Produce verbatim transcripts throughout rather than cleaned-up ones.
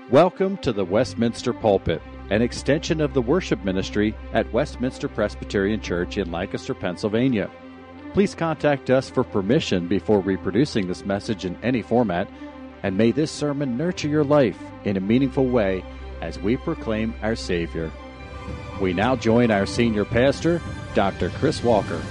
Welcome to the Westminster Pulpit, an extension of the worship ministry at Westminster Presbyterian Church in Lancaster, Pennsylvania. Please contact us for permission before reproducing this message in any format, and may this sermon nurture your life in a meaningful way as we proclaim our Savior. We now join our senior pastor, Doctor Chris Walker.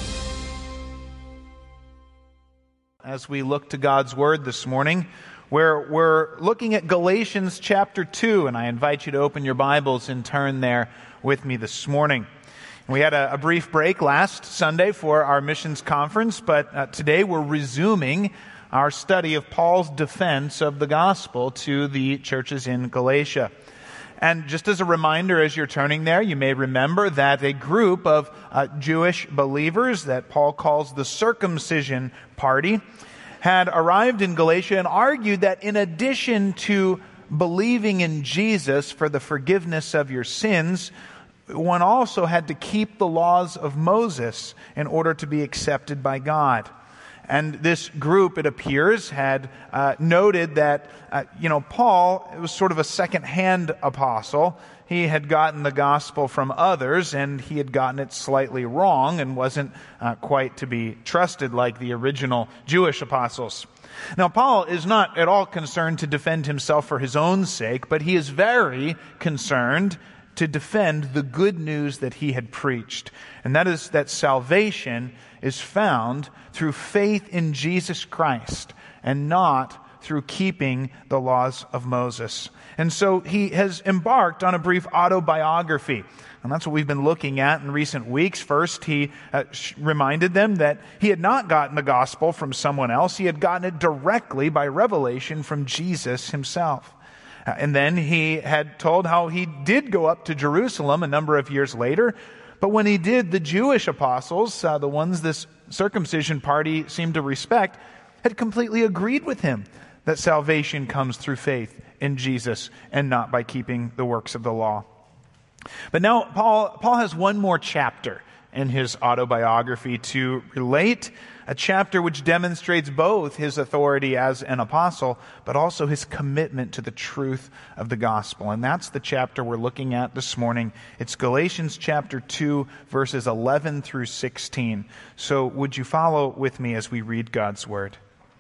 As we look to God's Word this morning, where we're looking at Galatians chapter two, and I invite you to open your Bibles and turn there with me this morning. We had a, a brief break last Sunday for our missions conference, but uh, today we're resuming our study of Paul's defense of the gospel to the churches in Galatia. And just as a reminder, as you're turning there, you may remember that a group of uh, Jewish believers that Paul calls the circumcision party had arrived in Galatia and argued that in addition to believing in Jesus for the forgiveness of your sins, one also had to keep the laws of Moses in order to be accepted by God. And this group, it appears, had uh, noted that, uh, you know, Paul was sort of a second-hand apostle. He had gotten the gospel from others, and he had gotten it slightly wrong and wasn't uh, quite to be trusted like the original Jewish apostles. Now, Paul is not at all concerned to defend himself for his own sake, but he is very concerned to defend the good news that he had preached. And that is that salvation is found through faith in Jesus Christ and not through keeping the laws of Moses. And so he has embarked on a brief autobiography. And that's what we've been looking at in recent weeks. First, he uh, sh- reminded them that he had not gotten the gospel from someone else. He had gotten it directly by revelation from Jesus himself. Uh, and then he had told how he did go up to Jerusalem a number of years later. But when he did, the Jewish apostles, uh, the ones this circumcision party seemed to respect, had completely agreed with him that salvation comes through faith in Jesus and not by keeping the works of the law. But now Paul, Paul has one more chapter in his autobiography to relate, a chapter which demonstrates both his authority as an apostle, but also his commitment to the truth of the gospel. And that's the chapter we're looking at this morning. It's Galatians chapter two, verses eleven through sixteen. So would you follow with me as we read God's word?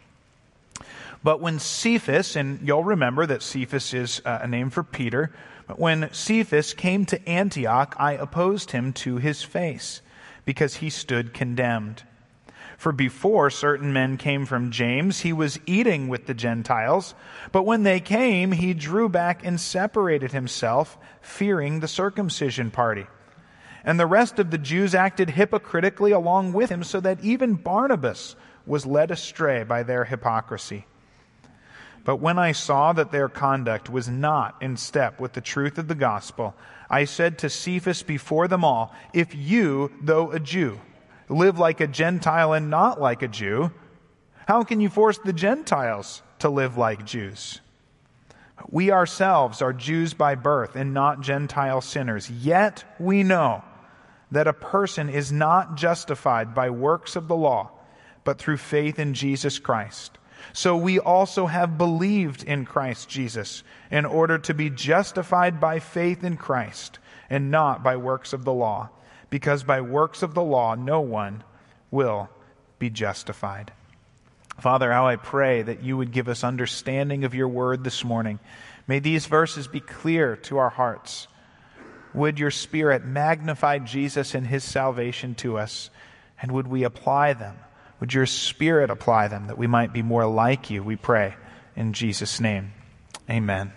But when Cephas, and you'll remember that Cephas is uh, a name for Peter, but when Cephas came to Antioch, I opposed him to his face, because he stood condemned. For before certain men came from James, he was eating with the Gentiles, but when they came, he drew back and separated himself, fearing the circumcision party. And the rest of the Jews acted hypocritically along with him, so that even Barnabas was led astray by their hypocrisy. But when I saw that their conduct was not in step with the truth of the gospel, I said to Cephas before them all, if you, though a Jew, live like a Gentile and not like a Jew, how can you force the Gentiles to live like Jews? We ourselves are Jews by birth and not Gentile sinners, yet we know that a person is not justified by works of the law, but through faith in Jesus Christ. So we also have believed in Christ Jesus in order to be justified by faith in Christ and not by works of the law, because by works of the law no one will be justified. Father, how I pray that you would give us understanding of your word this morning. May these verses be clear to our hearts. Would your Spirit magnify Jesus and his salvation to us, and would we apply them? Would your Spirit apply them that we might be more like you, we pray, in Jesus' name. Amen.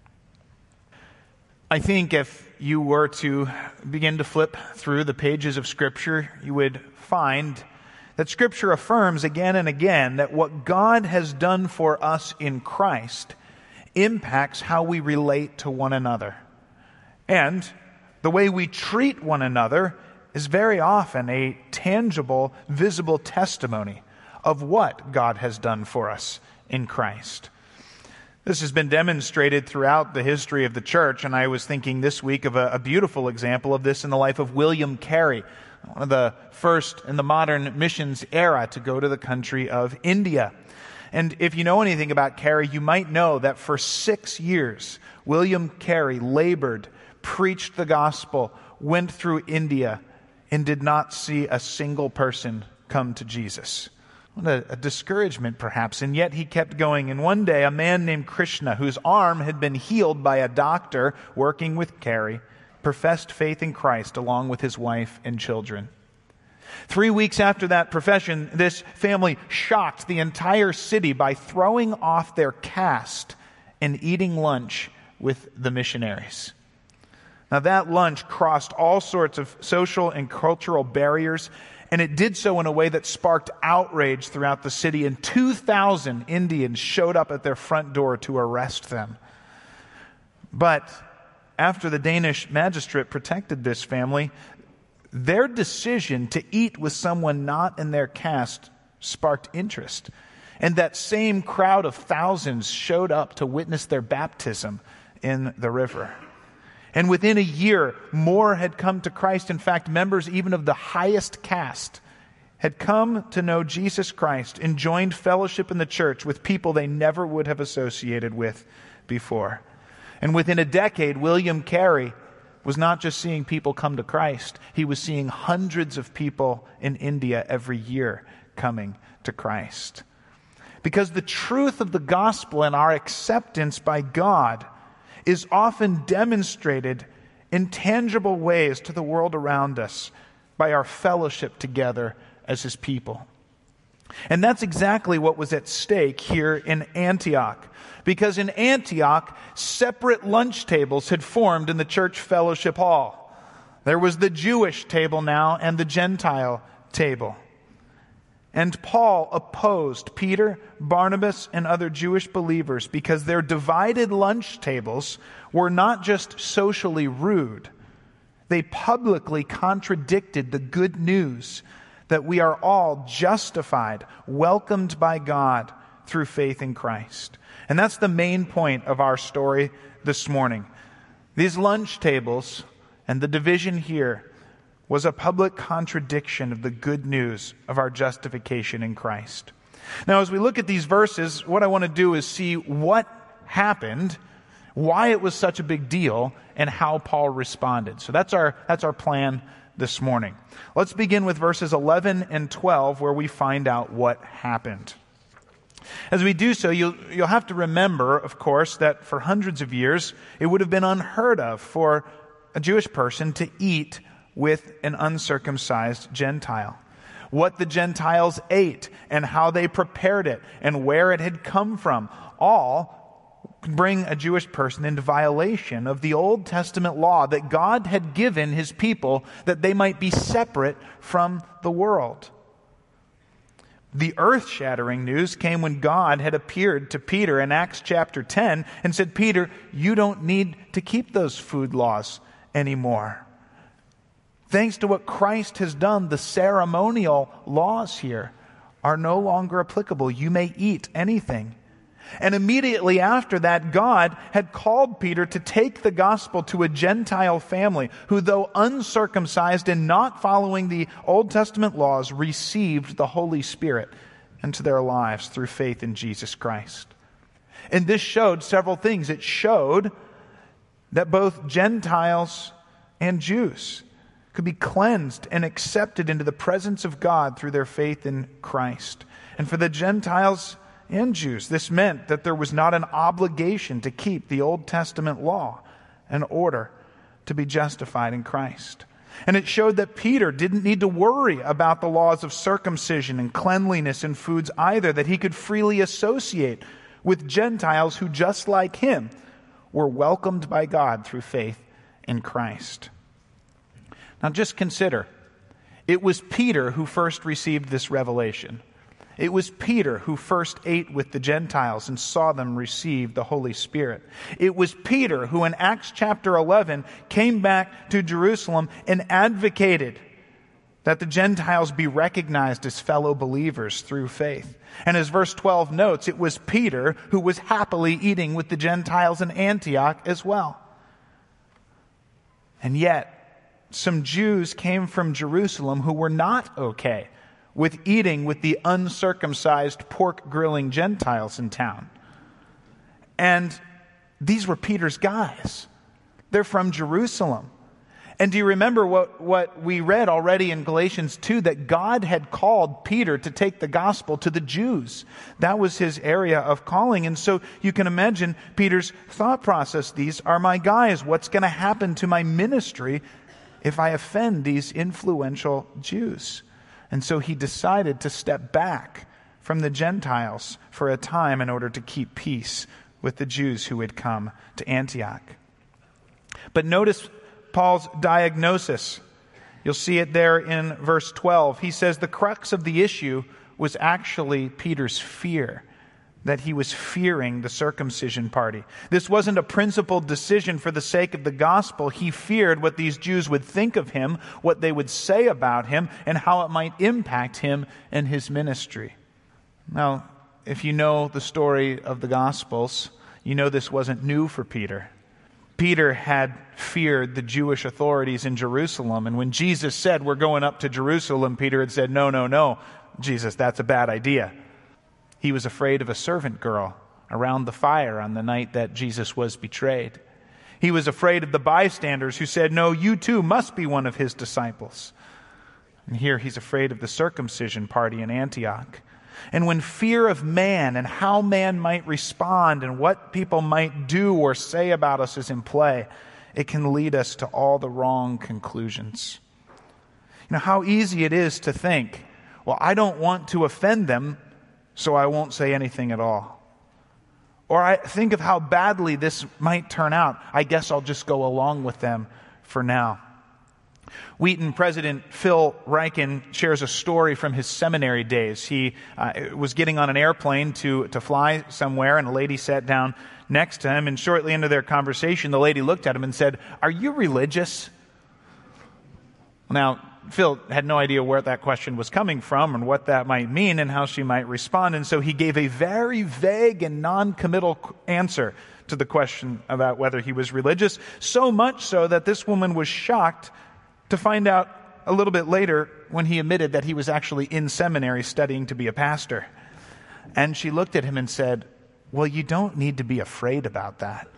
I think if you were to begin to flip through the pages of Scripture, you would find that Scripture affirms again and again that what God has done for us in Christ impacts how we relate to one another. And the way we treat one another is very often a tangible, visible testimony of what God has done for us in Christ. This has been demonstrated throughout the history of the church, and I was thinking this week of a, a beautiful example of this in the life of William Carey, one of the first in the modern missions era to go to the country of India. And if you know anything about Carey, you might know that for six years, William Carey labored, preached the gospel, went through India, and did not see a single person come to Jesus. What a, a discouragement, perhaps. And yet he kept going. And one day, a man named Krishna, whose arm had been healed by a doctor working with Carey, professed faith in Christ along with his wife and children. Three weeks after that profession, this family shocked the entire city by throwing off their caste and eating lunch with the missionaries. Now, that lunch crossed all sorts of social and cultural barriers, and it did so in a way that sparked outrage throughout the city, and two thousand Indians showed up at their front door to arrest them. But after the Danish magistrate protected this family, their decision to eat with someone not in their caste sparked interest. And that same crowd of thousands showed up to witness their baptism in the river. And within a year, more had come to Christ. In fact, members even of the highest caste had come to know Jesus Christ and joined fellowship in the church with people they never would have associated with before. And within a decade, William Carey was not just seeing people come to Christ. He was seeing hundreds of people in India every year coming to Christ. Because the truth of the gospel and our acceptance by God is often demonstrated in tangible ways to the world around us by our fellowship together as His people. And that's exactly what was at stake here in Antioch. Because in Antioch, separate lunch tables had formed in the church fellowship hall. There was the Jewish table now and the Gentile table. And Paul opposed Peter, Barnabas, and other Jewish believers because their divided lunch tables were not just socially rude. They publicly contradicted the good news that we are all justified, welcomed by God through faith in Christ. And that's the main point of our story this morning. These lunch tables and the division here was a public contradiction of the good news of our justification in Christ. Now, as we look at these verses, what I want to do is see what happened, why it was such a big deal, and how Paul responded. So that's our that's our plan this morning. Let's begin with verses eleven and twelve, where we find out what happened. As we do so, you'll, you'll have to remember, of course, that for hundreds of years, it would have been unheard of for a Jewish person to eat with an uncircumcised Gentile. What the Gentiles ate and how they prepared it and where it had come from, all bring a Jewish person into violation of the Old Testament law that God had given His people that they might be separate from the world. The earth-shattering news came when God had appeared to Peter in Acts chapter ten and said, "Peter, you don't need to keep those food laws anymore. Thanks to what Christ has done, the ceremonial laws here are no longer applicable. You may eat anything." And immediately after that, God had called Peter to take the gospel to a Gentile family who, though uncircumcised and not following the Old Testament laws, received the Holy Spirit into their lives through faith in Jesus Christ. And this showed several things. It showed that both Gentiles and Jews could be cleansed and accepted into the presence of God through their faith in Christ. And for the Gentiles and Jews, this meant that there was not an obligation to keep the Old Testament law in order to be justified in Christ. And it showed that Peter didn't need to worry about the laws of circumcision and cleanliness in foods either, that he could freely associate with Gentiles who, just like him, were welcomed by God through faith in Christ. Now just consider, it was Peter who first received this revelation. It was Peter who first ate with the Gentiles and saw them receive the Holy Spirit. It was Peter who in Acts chapter eleven came back to Jerusalem and advocated that the Gentiles be recognized as fellow believers through faith. And as verse twelve notes, it was Peter who was happily eating with the Gentiles in Antioch as well. And yet, some Jews came from Jerusalem who were not okay with eating with the uncircumcised, pork-grilling Gentiles in town. And these were Peter's guys. They're from Jerusalem. And do you remember what, what we read already in Galatians two, that God had called Peter to take the gospel to the Jews? That was his area of calling. And so you can imagine Peter's thought process. These are my guys. What's going to happen to my ministry if I offend these influential Jews? And so he decided to step back from the Gentiles for a time in order to keep peace with the Jews who had come to Antioch. But notice Paul's diagnosis. You'll see it there in verse twelve. He says the crux of the issue was actually Peter's fear, that he was fearing the circumcision party. This wasn't a principled decision for the sake of the gospel. He feared what these Jews would think of him, what they would say about him, and how it might impact him and his ministry. Now, if you know the story of the Gospels, you know this wasn't new for Peter. Peter had feared the Jewish authorities in Jerusalem. And when Jesus said, we're going up to Jerusalem, Peter had said, no, no, no, Jesus, that's a bad idea. He was afraid of a servant girl around the fire on the night that Jesus was betrayed. He was afraid of the bystanders who said, no, you too must be one of his disciples. And here he's afraid of the circumcision party in Antioch. And when fear of man and how man might respond and what people might do or say about us is in play, it can lead us to all the wrong conclusions. You know, how easy it is to think, well, I don't want to offend them, so I won't say anything at all. Or I think of how badly this might turn out. I guess I'll just go along with them for now. Wheaton president Phil Ryken shares a story from his seminary days. He uh, was getting on an airplane to, to fly somewhere, and a lady sat down next to him, and shortly into their conversation, the lady looked at him and said, "Are you religious?" Now, Phil had no idea where that question was coming from and what that might mean and how she might respond, and so he gave a very vague and non-committal answer to the question about whether he was religious, so much so that this woman was shocked to find out a little bit later when he admitted that he was actually in seminary studying to be a pastor. And she looked at him and said, "Well, you don't need to be afraid about that."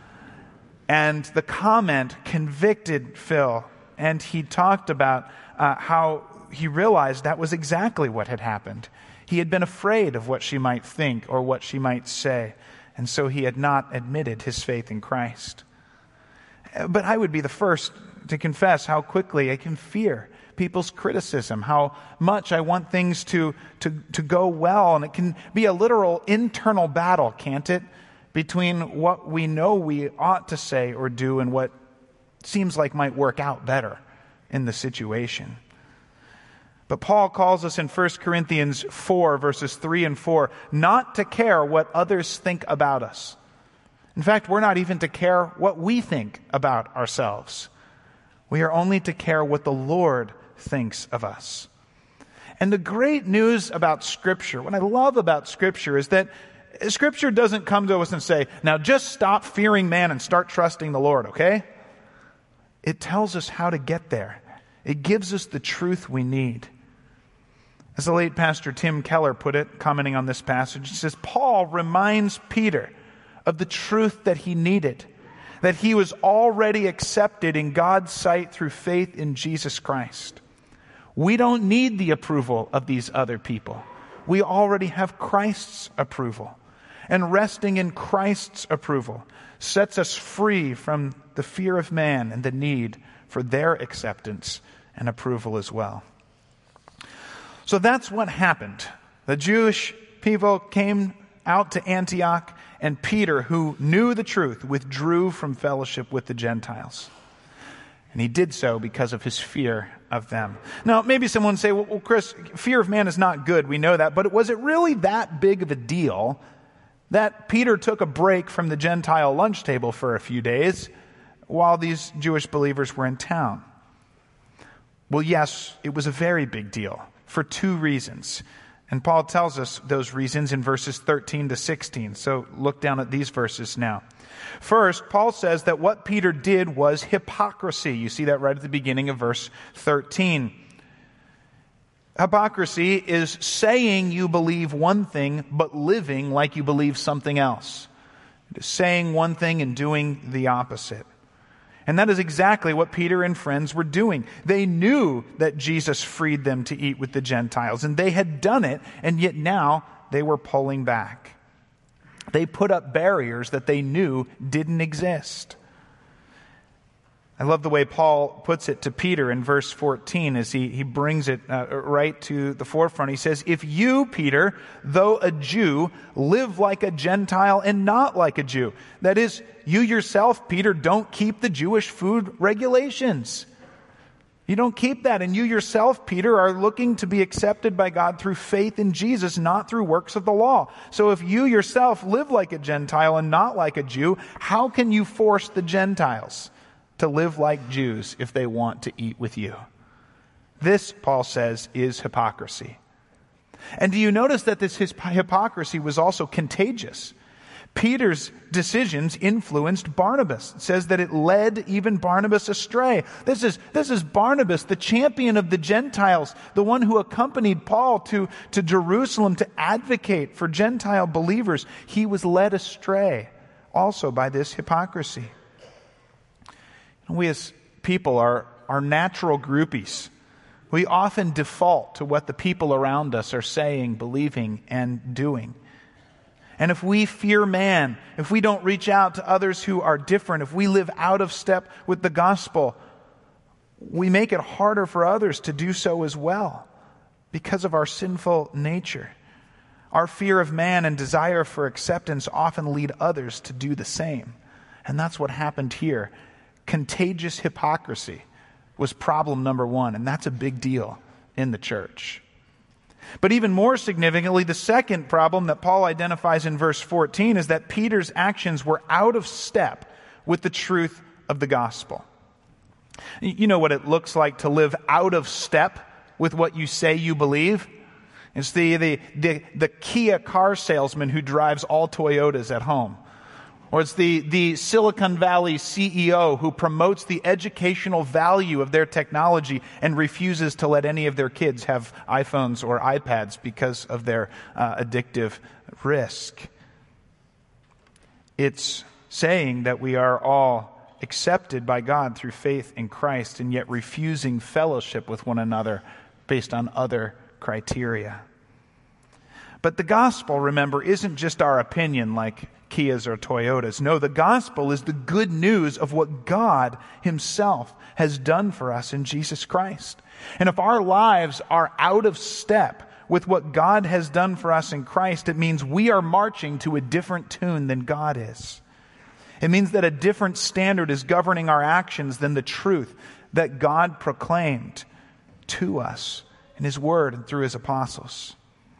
And the comment convicted Phil, and he talked about uh, how he realized that was exactly what had happened. He had been afraid of what she might think or what she might say, and so he had not admitted his faith in Christ. But I would be the first to confess how quickly I can fear people's criticism, how much I want things to, to, to go well. And it can be a literal internal battle, can't it? Between what we know we ought to say or do and what seems like might work out better in the situation. But Paul calls us in First Corinthians four, verses three and four, not to care what others think about us. In fact, we're not even to care what we think about ourselves. We are only to care what the Lord thinks of us. And the great news about Scripture, what I love about Scripture, is that Scripture doesn't come to us and say, now just stop fearing man and start trusting the Lord, okay? It tells us how to get there. It gives us the truth we need. As the late Pastor Tim Keller put it, commenting on this passage, he says, Paul reminds Peter of the truth that he needed, that he was already accepted in God's sight through faith in Jesus Christ. We don't need the approval of these other people. We already have Christ's approval. And resting in Christ's approval sets us free from the fear of man and the need for their acceptance and approval as well. So that's what happened. The Jewish people came out to Antioch, and Peter, who knew the truth, withdrew from fellowship with the Gentiles. And he did so because of his fear of them. Now, maybe someone would say, well, well, Chris, fear of man is not good. We know that. But was it really that big of a deal that Peter took a break from the Gentile lunch table for a few days while these Jewish believers were in town? Well, yes, it was a very big deal for two reasons. And Paul tells us those reasons in verses thirteen to sixteen. So look down at these verses now. First, Paul says that what Peter did was hypocrisy. You see that right at the beginning of verse thirteen. Hypocrisy is saying you believe one thing, but living like you believe something else. It is saying one thing and doing the opposite. And that is exactly what Peter and friends were doing. They knew that Jesus freed them to eat with the Gentiles, and they had done it, and yet now they were pulling back. They put up barriers that they knew didn't exist. I love the way Paul puts it to Peter in verse fourteen as he, he brings it uh, right to the forefront. He says, "If you, Peter, though a Jew, live like a Gentile and not like a Jew." That is, you yourself, Peter, don't keep the Jewish food regulations. You don't keep that. And you yourself, Peter, are looking to be accepted by God through faith in Jesus, not through works of the law. So if you yourself live like a Gentile and not like a Jew, how can you force the Gentiles to live like Jews if they want to eat with you? This, Paul says, is hypocrisy. And do you notice that this hypocrisy was also contagious? Peter's decisions influenced Barnabas. It says that it led even Barnabas astray. This is, this is Barnabas, the champion of the Gentiles, the one who accompanied Paul to, to Jerusalem to advocate for Gentile believers. He was led astray also by this hypocrisy. We as people are, are natural groupies. We often default to what the people around us are saying, believing, and doing. And if we fear man, if we don't reach out to others who are different, if we live out of step with the gospel, we make it harder for others to do so as well because of our sinful nature. Our fear of man and desire for acceptance often lead others to do the same. And that's what happened here. Contagious hypocrisy was problem number one, and that's a big deal in the church. But even more significantly, the second problem that Paul identifies in verse fourteen is that Peter's actions were out of step with the truth of the gospel. You know what it looks like to live out of step with what you say you believe? It's the, the, the, the Kia car salesman who drives all Toyotas at home. Or it's the, the Silicon Valley C E O who promotes the educational value of their technology and refuses to let any of their kids have iPhones or iPads because of their uh, addictive risk. It's saying that we are all accepted by God through faith in Christ and yet refusing fellowship with one another based on other criteria. But the gospel, remember, isn't just our opinion like Kias or Toyotas. No, the gospel is the good news of what God himself has done for us in Jesus Christ. And if our lives are out of step with what God has done for us in Christ, it means we are marching to a different tune than God is. It means that a different standard is governing our actions than the truth that God proclaimed to us in his word and through his apostles.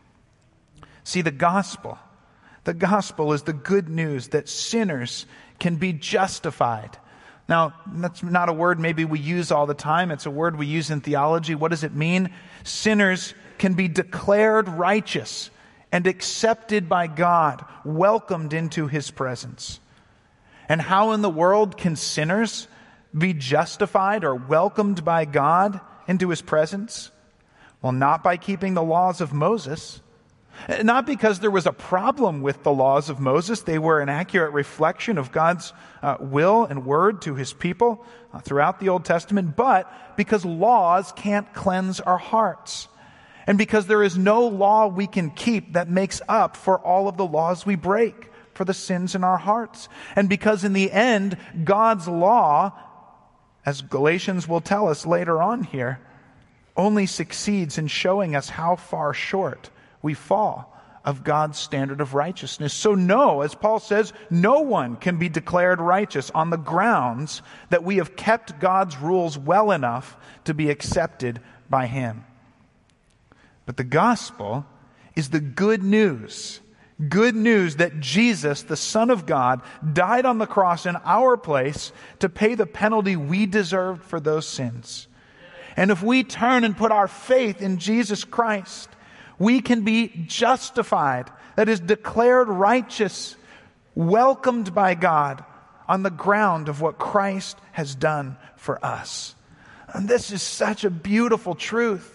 See, the gospel The gospel is the good news that sinners can be justified. Now, that's not a word maybe we use all the time. It's a word we use in theology. What does it mean? Sinners can be declared righteous and accepted by God, welcomed into his presence. And how in the world can sinners be justified or welcomed by God into his presence? Well, not by keeping the laws of Moses. Not because there was a problem with the laws of Moses. They were an accurate reflection of God's uh, will and word to his people uh, throughout the Old Testament, but because laws can't cleanse our hearts. And because there is no law we can keep that makes up for all of the laws we break, for the sins in our hearts. And because in the end, God's law, as Galatians will tell us later on here, only succeeds in showing us how far short we fall of God's standard of righteousness. So no, as Paul says, no one can be declared righteous on the grounds that we have kept God's rules well enough to be accepted by him. But the gospel is the good news. Good news that Jesus, the Son of God, died on the cross in our place to pay the penalty we deserved for those sins. And if we turn and put our faith in Jesus Christ, we can be justified, that is, declared righteous, welcomed by God on the ground of what Christ has done for us. And this is such a beautiful truth.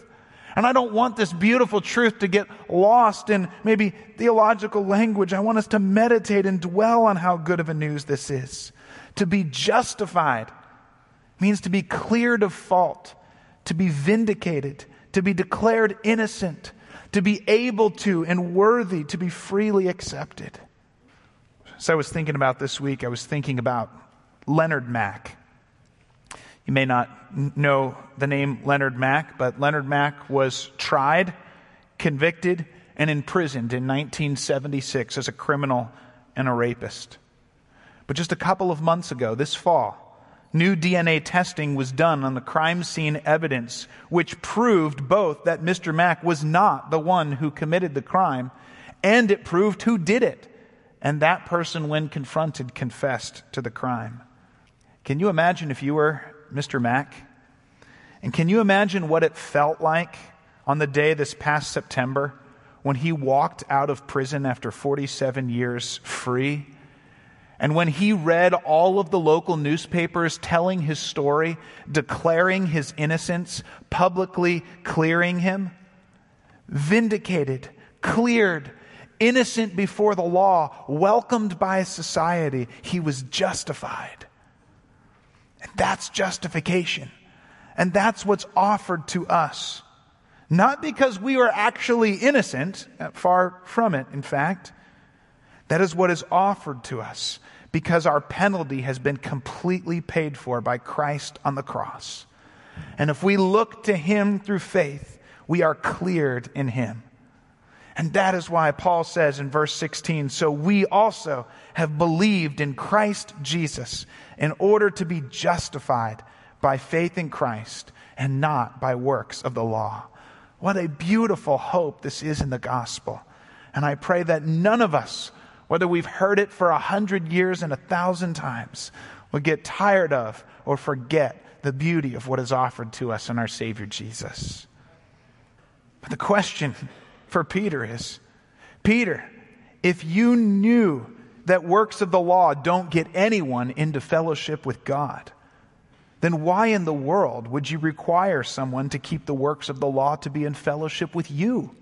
And I don't want this beautiful truth to get lost in maybe theological language. I want us to meditate and dwell on how good of a news this is. To be justified means to be cleared of fault, to be vindicated, to be declared innocent, to be able to and worthy to be freely accepted. So I was thinking about this week, I was thinking about Leonard Mack. You may not know the name Leonard Mack, but Leonard Mack was tried, convicted, and imprisoned in nineteen seventy-six as a criminal and a rapist. But just a couple of months ago, this fall, new D N A testing was done on the crime scene evidence, which proved both that Mister Mack was not the one who committed the crime, and it proved who did it. And that person, when confronted, confessed to the crime. Can you imagine if you were Mister Mack? And can you imagine what it felt like on the day this past September when he walked out of prison after forty-seven years free? And when he read all of the local newspapers telling his story, declaring his innocence, publicly clearing him? Vindicated, cleared, innocent before the law, welcomed by society, he was justified. And that's justification. And that's what's offered to us. Not because we are actually innocent, far from it, in fact. That is what is offered to us because our penalty has been completely paid for by Christ on the cross. And if we look to Him through faith, we are cleared in Him. And that is why Paul says in verse sixteen, so we also have believed in Christ Jesus in order to be justified by faith in Christ and not by works of the law. What a beautiful hope this is in the gospel. And I pray that none of us, whether we've heard it for a hundred years and a thousand times, will get tired of or forget the beauty of what is offered to us in our Savior Jesus. But the question for Peter is, Peter, if you knew that works of the law don't get anyone into fellowship with God, then why in the world would you require someone to keep the works of the law to be in fellowship with you?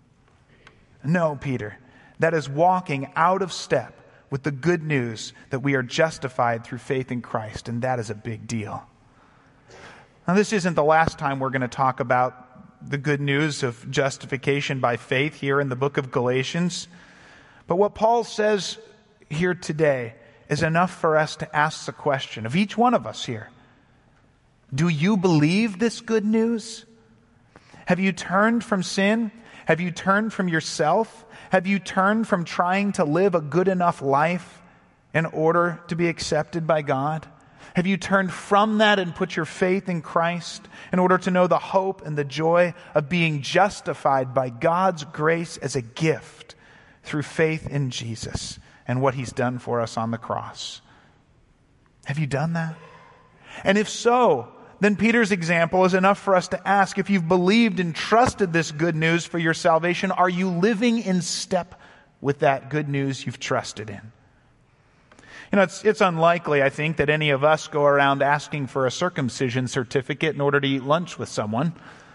No, Peter, that is walking out of step with the good news that we are justified through faith in Christ, and that is a big deal. Now, this isn't the last time we're going to talk about the good news of justification by faith here in the book of Galatians. But what Paul says here today is enough for us to ask the question of each one of us here. Do you believe this good news? Have you turned from sin? Have you turned from yourself? Have you turned from trying to live a good enough life in order to be accepted by God? Have you turned from that and put your faith in Christ in order to know the hope and the joy of being justified by God's grace as a gift through faith in Jesus and what He's done for us on the cross? Have you done that? And if so, then Peter's example is enough for us to ask, if you've believed and trusted this good news for your salvation, are you living in step with that good news you've trusted in? You know, it's, it's unlikely, I think, that any of us go around asking for a circumcision certificate in order to eat lunch with someone.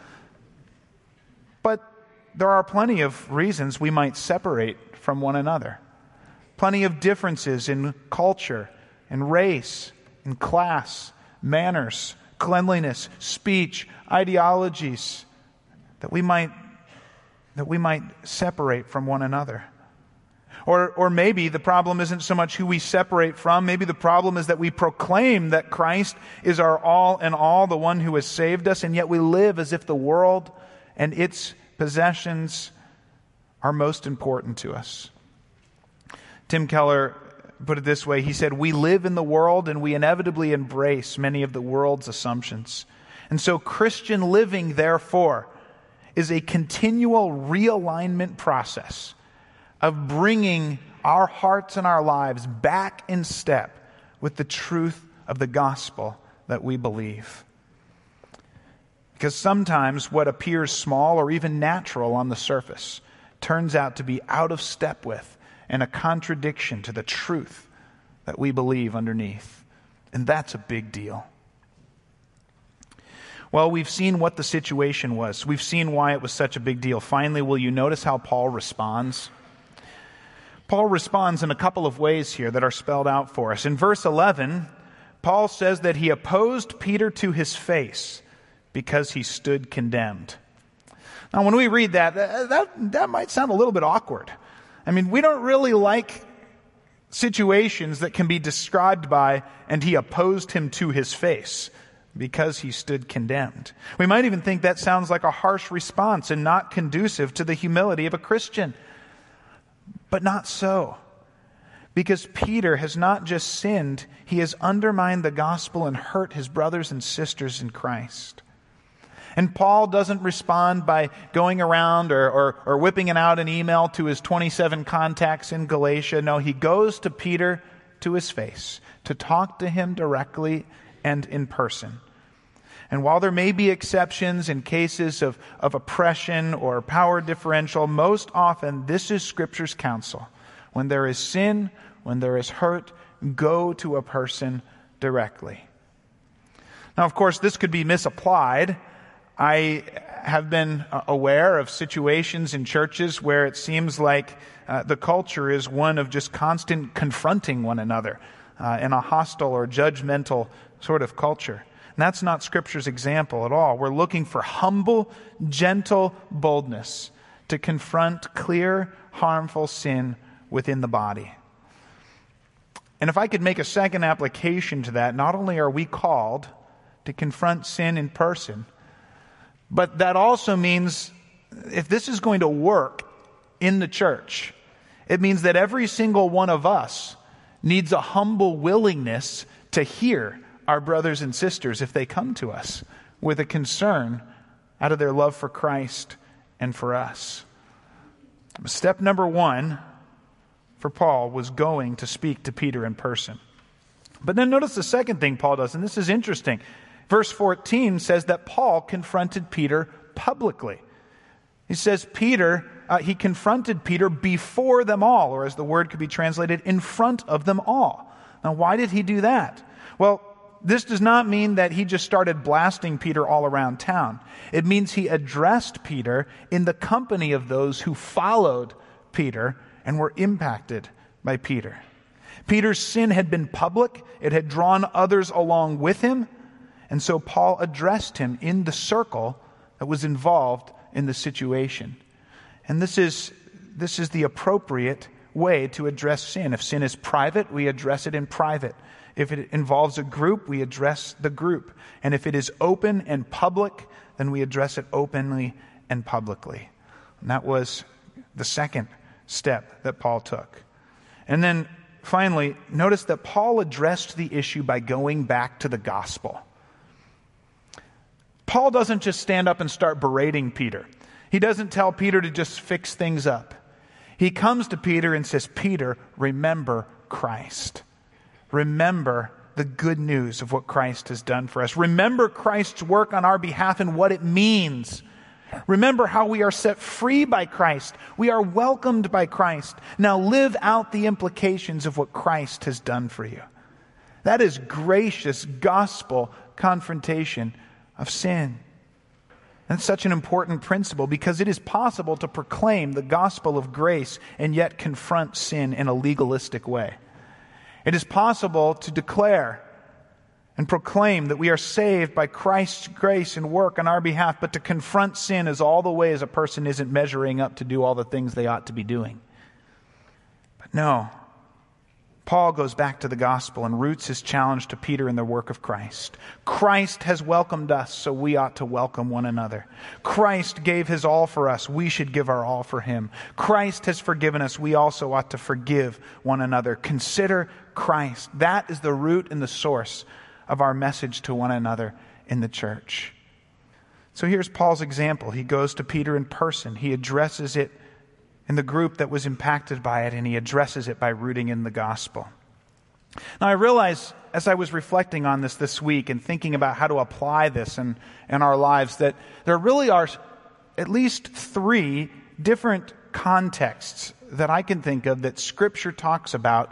But there are plenty of reasons we might separate from one another. Plenty of differences in culture, in race, in class, manners, cleanliness, speech, ideologies that we might that we might separate from one another. Or or maybe the problem isn't so much who we separate from. Maybe the problem is that we proclaim that Christ is our all in all, the one who has saved us, and yet we live as if the world and its possessions are most important to us. Tim Keller put it this way. He said, we live in the world and we inevitably embrace many of the world's assumptions. And so Christian living, therefore, is a continual realignment process of bringing our hearts and our lives back in step with the truth of the gospel that we believe. Because sometimes what appears small or even natural on the surface turns out to be out of step with and a contradiction to the truth that we believe underneath. And that's a big deal. Well, we've seen what the situation was. We've seen why it was such a big deal. Finally, will you notice how Paul responds? Paul responds in a couple of ways here that are spelled out for us. In verse eleven, Paul says that he opposed Peter to his face because he stood condemned. Now, when we read that, that, that might sound a little bit awkward. I mean, we don't really like situations that can be described by, and he opposed him to his face because he stood condemned. We might even think that sounds like a harsh response and not conducive to the humility of a Christian. But not so. Because Peter has not just sinned, he has undermined the gospel and hurt his brothers and sisters in Christ. And Paul doesn't respond by going around or, or, or whipping out an email to his twenty-seven contacts in Galatia. No, he goes to Peter to his face to talk to him directly and in person. And while there may be exceptions in cases of, of oppression or power differential, most often this is Scripture's counsel. When there is sin, when there is hurt, go to a person directly. Now, of course, this could be misapplied. I have been aware of situations in churches where it seems like uh, the culture is one of just constant confronting one another uh, in a hostile or judgmental sort of culture. And that's not Scripture's example at all. We're looking for humble, gentle boldness to confront clear, harmful sin within the body. And if I could make a second application to that, not only are we called to confront sin in person, but that also means if this is going to work in the church, it means that every single one of us needs a humble willingness to hear our brothers and sisters if they come to us with a concern out of their love for Christ and for us. Step number one for Paul was going to speak to Peter in person. But then notice the second thing Paul does, and this is interesting. Verse fourteen says that Paul confronted Peter publicly. He says Peter, uh, he confronted Peter before them all, or as the word could be translated, in front of them all. Now, why did he do that? Well, this does not mean that he just started blasting Peter all around town. It means he addressed Peter in the company of those who followed Peter and were impacted by Peter. Peter's sin had been public. It had drawn others along with him. And so Paul addressed him in the circle that was involved in the situation. And this is, this is the appropriate way to address sin. If sin is private, we address it in private. If it involves a group, we address the group. And if it is open and public, then we address it openly and publicly. And that was the second step that Paul took. And then finally, notice that Paul addressed the issue by going back to the gospel. Paul doesn't just stand up and start berating Peter. He doesn't tell Peter to just fix things up. He comes to Peter and says, Peter, remember Christ. Remember the good news of what Christ has done for us. Remember Christ's work on our behalf and what it means. Remember how we are set free by Christ. We are welcomed by Christ. Now live out the implications of what Christ has done for you. That is gracious gospel confrontation of sin. That's such an important principle because it is possible to proclaim the gospel of grace and yet confront sin in a legalistic way. It is possible to declare and proclaim that we are saved by Christ's grace and work on our behalf, but to confront sin is all the ways a person isn't measuring up to do all the things they ought to be doing. But no, Paul goes back to the gospel and roots his challenge to Peter in the work of Christ. Christ has welcomed us, so we ought to welcome one another. Christ gave his all for us. We should give our all for him. Christ has forgiven us. We also ought to forgive one another. Consider Christ. That is the root and the source of our message to one another in the church. So here's Paul's example. He goes to Peter in person. He addresses it in the group that was impacted by it, and he addresses it by rooting in the gospel. Now I realize, as I was reflecting on this this week and thinking about how to apply this in, in our lives, that there really are at least three different contexts that I can think of that Scripture talks about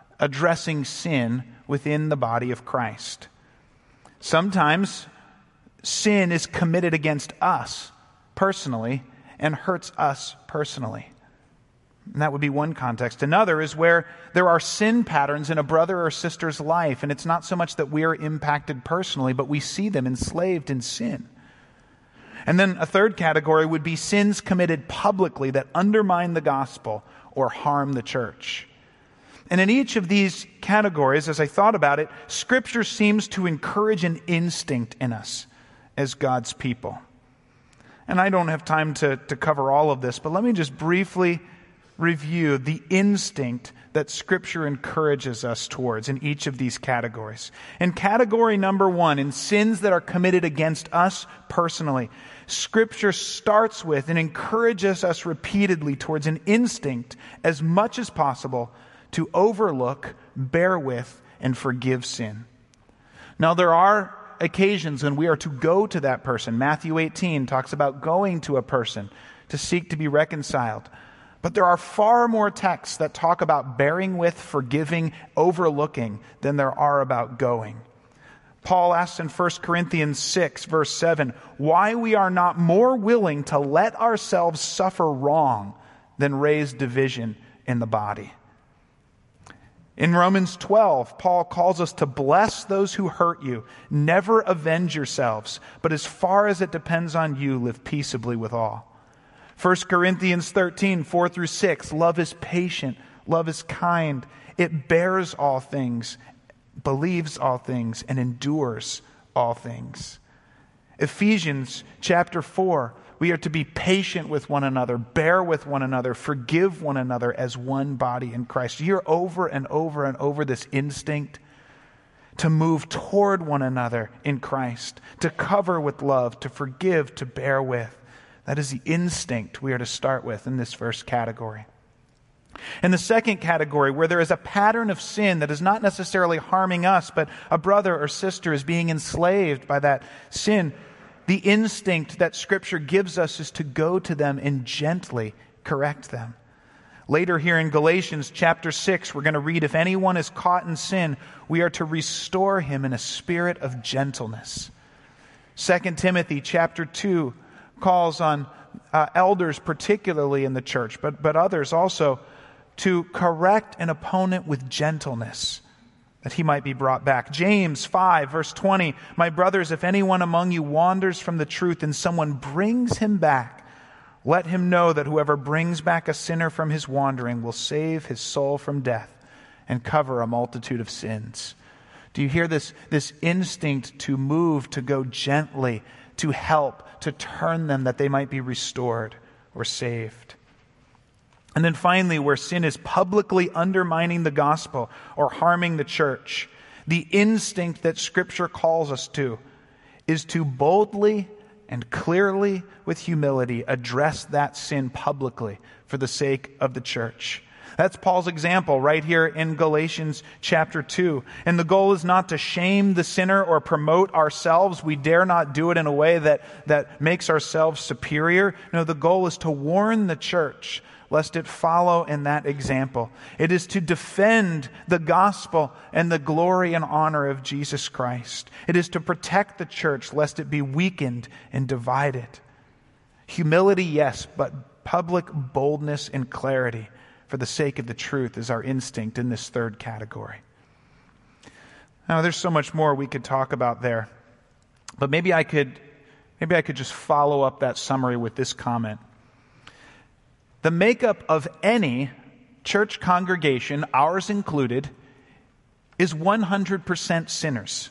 addressing sin within the body of Christ. Sometimes sin is committed against us personally and hurts us personally. And that would be one context. Another is where there are sin patterns in a brother or sister's life, and it's not so much that we are impacted personally, but we see them enslaved in sin. And then a third category would be sins committed publicly that undermine the gospel or harm the church. And in each of these categories, as I thought about it, Scripture seems to encourage an instinct in us as God's people. And I don't have time to, to cover all of this, but let me just briefly review the instinct that Scripture encourages us towards in each of these categories. In category number one, in sins that are committed against us personally, Scripture starts with and encourages us repeatedly towards an instinct as much as possible to overlook, bear with, and forgive sin. Now, there are occasions when we are to go to that person. Matthew eighteen talks about going to a person to seek to be reconciled. But there are far more texts that talk about bearing with, forgiving, overlooking than there are about going. Paul asks in First Corinthians six, verse seven, why we are not more willing to let ourselves suffer wrong than raise division in the body. In Romans twelve, Paul calls us to bless those who hurt you. Never avenge yourselves, but as far as it depends on you, live peaceably with all. First Corinthians thirteen, four through six, love is patient, love is kind. It bears all things, believes all things, and endures all things. Ephesians chapter four, we are to be patient with one another, bear with one another, forgive one another as one body in Christ. You hear over and over and over this instinct to move toward one another in Christ, to cover with love, to forgive, to bear with. That is the instinct we are to start with in this first category. In the second category, where there is a pattern of sin that is not necessarily harming us, but a brother or sister is being enslaved by that sin, the instinct that Scripture gives us is to go to them and gently correct them. Later here in Galatians chapter six, we're going to read, if anyone is caught in sin, we are to restore him in a spirit of gentleness. Second Timothy chapter two calls on uh, elders, particularly in the church, but, but others also, to correct an opponent with gentleness, that he might be brought back. James five, verse twenty, my brothers, if anyone among you wanders from the truth and someone brings him back, let him know that whoever brings back a sinner from his wandering will save his soul from death and cover a multitude of sins. Do you hear this, this instinct to move, to go gently, to help, to turn them that they might be restored or saved? And then finally, where sin is publicly undermining the gospel or harming the church, the instinct that Scripture calls us to is to boldly and clearly, with humility, address that sin publicly for the sake of the church. That's Paul's example right here in Galatians chapter two. And the goal is not to shame the sinner or promote ourselves. We dare not do it in a way that, that makes ourselves superior. No, the goal is to warn the church lest it follow in that example. It is to defend the gospel and the glory and honor of Jesus Christ. It is to protect the church lest it be weakened and divided. Humility, yes, but public boldness and clarity for the sake of the truth is our instinct in this third category. Now, there's so much more we could talk about there, but maybe I could, maybe I could just follow up that summary with this comment. The makeup of any church congregation, ours included, is one hundred percent sinners.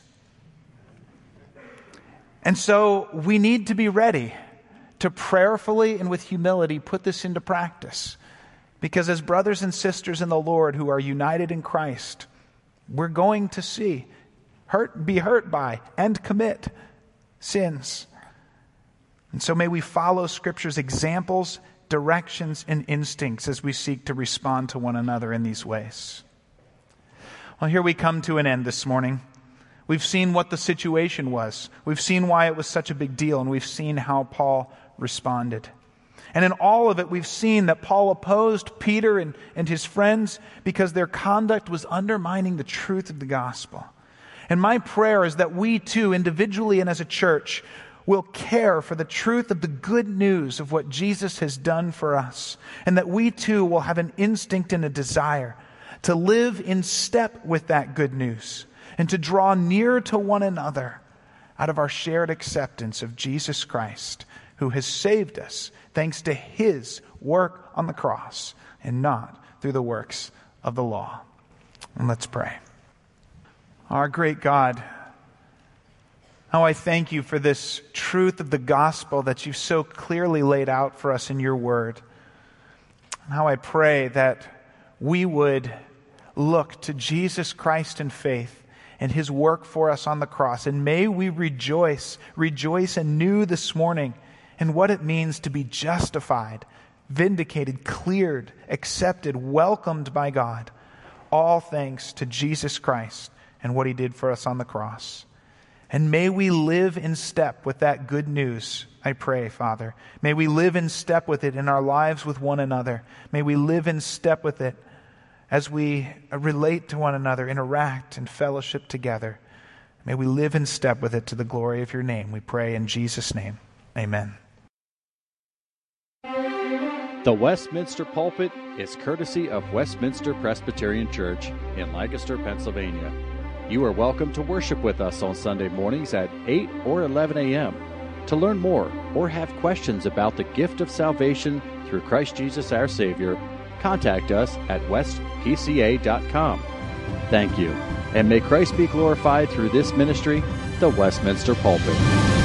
And so we need to be ready to prayerfully and with humility put this into practice. Because as brothers and sisters in the Lord who are united in Christ, we're going to see, hurt, be hurt by, and commit sins. And so may we follow Scripture's examples, directions, and instincts as we seek to respond to one another in these ways. Well, here we come to an end this morning. We've seen what the situation was. We've seen why it was such a big deal, and we've seen how Paul responded. And in all of it, we've seen that Paul opposed Peter and, and his friends because their conduct was undermining the truth of the gospel. And my prayer is that we too, individually and as a church, will care for the truth of the good news of what Jesus has done for us, and that we too will have an instinct and a desire to live in step with that good news and to draw near to one another out of our shared acceptance of Jesus Christ, who has saved us thanks to his work on the cross and not through the works of the law. And let's pray. Our great God, how I thank you for this truth of the gospel that you've so clearly laid out for us in your word. And how I pray that we would look to Jesus Christ in faith and his work for us on the cross. And may we rejoice, rejoice anew this morning in what it means to be justified, vindicated, cleared, accepted, welcomed by God. All thanks to Jesus Christ and what he did for us on the cross. And may we live in step with that good news, I pray, Father. May we live in step with it in our lives with one another. May we live in step with it as we relate to one another, interact and fellowship together. May we live in step with it to the glory of your name. We pray in Jesus' name. Amen. The Westminster Pulpit is courtesy of Westminster Presbyterian Church in Lancaster, Pennsylvania. You are welcome to worship with us on Sunday mornings at eight or eleven a.m. To learn more or have questions about the gift of salvation through Christ Jesus our Savior, contact us at west p c a dot com. Thank you, and may Christ be glorified through this ministry, the Westminster Pulpit.